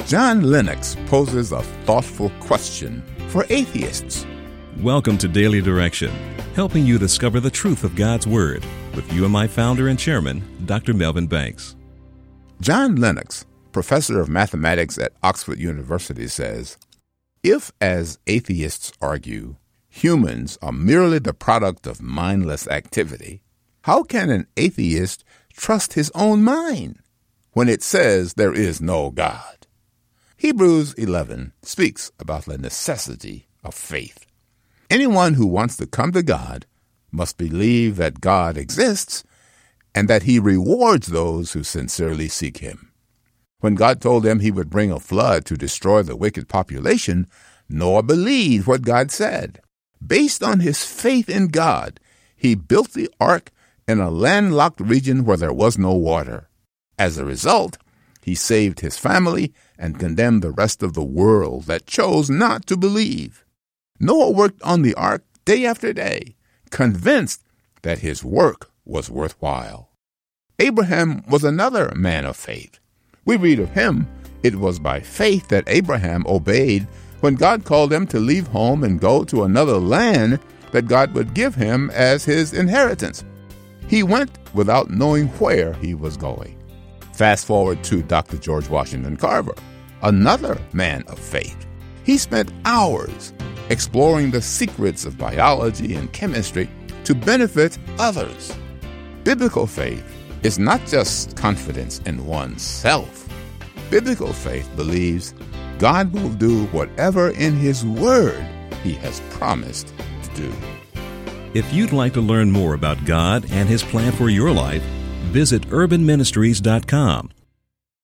John Lennox poses a thoughtful question for atheists. Welcome to Daily Direction, helping you discover the truth of God's Word with UMI founder and chairman, Dr. Melvin Banks. John Lennox, professor of mathematics at Oxford University, says, if, as atheists argue, humans are merely the product of mindless activity, how can an atheist trust his own mind when it says there is no God? Hebrews 11 speaks about the necessity of faith. Anyone who wants to come to God must believe that God exists and that he rewards those who sincerely seek him. When God told them he would bring a flood to destroy the wicked population, Noah believed what God said. Based on his faith in God, he built the ark in a landlocked region where there was no water. As a result, he saved his family and condemned the rest of the world that chose not to believe. Noah worked on the ark day after day, convinced that his work was worthwhile. Abraham was another man of faith. We read of him, it was by faith that Abraham obeyed when God called him to leave home and go to another land that God would give him as his inheritance. He went without knowing where he was going. Fast forward to Dr. George Washington Carver, another man of faith. He spent hours exploring the secrets of biology and chemistry to benefit others. Biblical faith is not just confidence in oneself. Biblical faith believes God will do whatever in His Word He has promised to do. If you'd like to learn more about God and His plan for your life, visit urbanministries.com